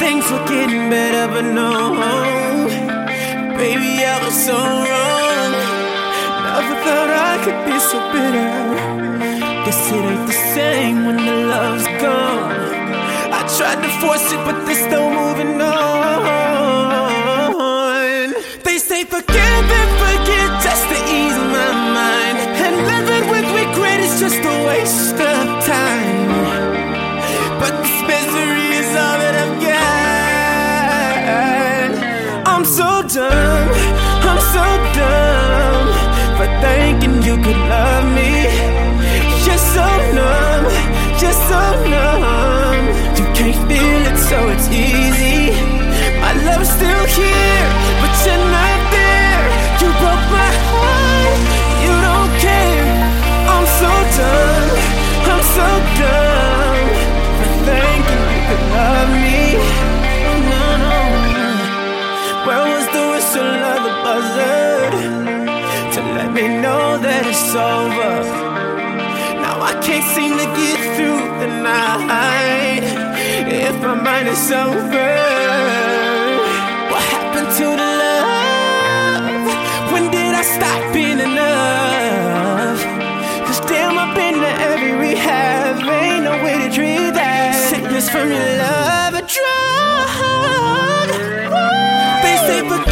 Thanks for getting better, but no, baby, I was so wrong. Never thought I could be so bitter. Guess it ain't the same when the love's gone. I tried to force it, but there's no moving on. They say forgive and forget just to ease my mind, and living with regret is just a waste of time. But this misery is all that I've got. I'm so dumb, I'm so dumb for thinking you could love me. You're so numb, you're so numb. You can't feel it, so it's easy. My love's still here, but you're not there. You broke my heart, you don't care. I'm so dumb, I'm so dumb for thinking you could love me. No, no. Where was the whistle of the buzzard to let me know that it's over? Now I can't seem to get through the night if my mind is over. What happened to the love? When did I stop being enough? Cause damn, I've been to every rehab, ain't no way to treat that. Sickness from your love, a drug. They say